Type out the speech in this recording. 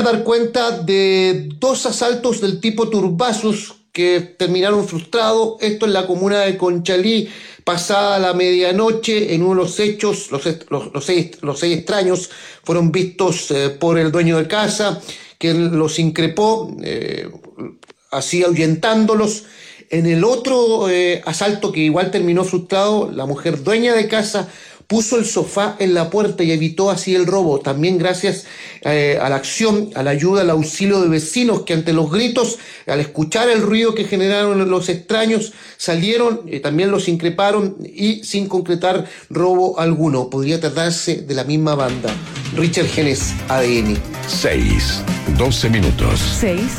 lograr dar cuenta de 2 asaltos del tipo Turbasus que terminaron frustrados. Esto en la comuna de Conchalí, pasada la medianoche. En uno de los hechos, los seis extraños fueron vistos por el dueño de casa, quien los increpó, así ahuyentándolos. En el otro asalto, que igual terminó frustrado, la mujer dueña de casa puso el sofá en la puerta y evitó así el robo. También gracias a la acción, a la ayuda, al auxilio de vecinos que ante los gritos, al escuchar el ruido que generaron los extraños, salieron, también los increparon y sin concretar robo alguno. Podría tratarse de la misma banda. Richard Genes, ADN. 6:12. 6